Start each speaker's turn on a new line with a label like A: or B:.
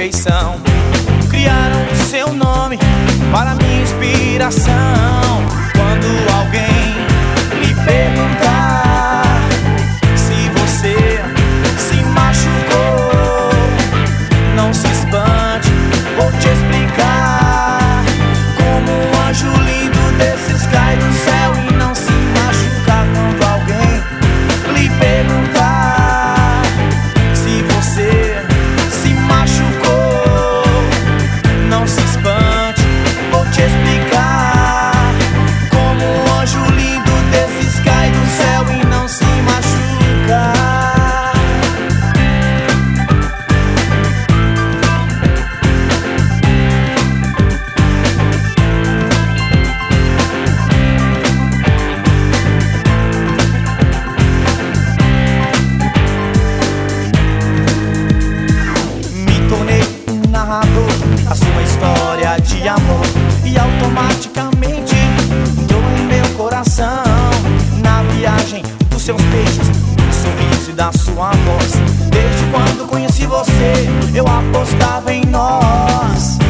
A: perfeição. Criaram o seu nome para minha inspiração. Quando alguém lhe perguntar se você se machucou, não se espante, vou te explicar. Como um anjo lindo desses cai do céu e não se machucar. Quando alguém lhe perguntar se você se machucou, não se espante, vou te explicar. Como um anjo lindo desses cai do céu e não se machuca. Me tornei um narrador da sua história de amor e automaticamente entrou em meu coração. Na viagem dos seus beijos, do sorriso e da sua voz. Desde quando conheci você, eu apostava em nós.